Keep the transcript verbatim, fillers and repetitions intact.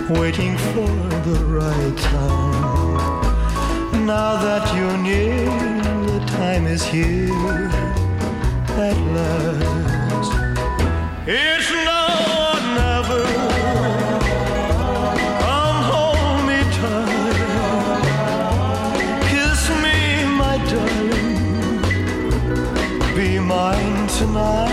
waiting for the right time. Now that you're near, the time is here at last. It's now or never. Come hold me tight. Kiss me, my darling. Be mine tonight.